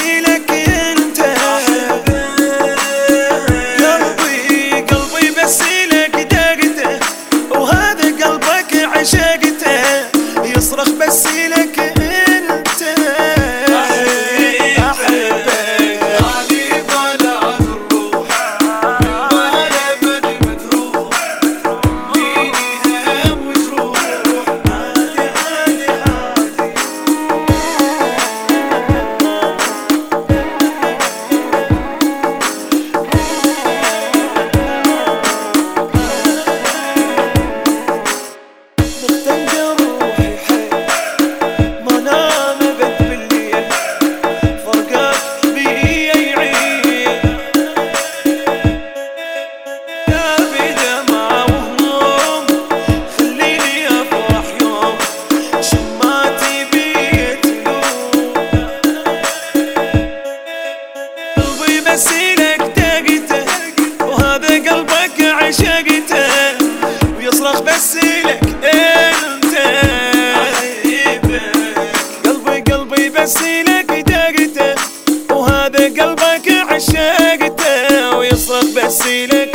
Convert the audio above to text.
لك انت، قلبي بس لك دقته، وهذا قلبك عشقته، يصرخ بس لك انت. بس لك دقته، وهذا قلبك عشقته، ويصرخ بس لك انت. قلبي بس لك دقته، وهذا قلبك عشقته، ويصرخ بس لك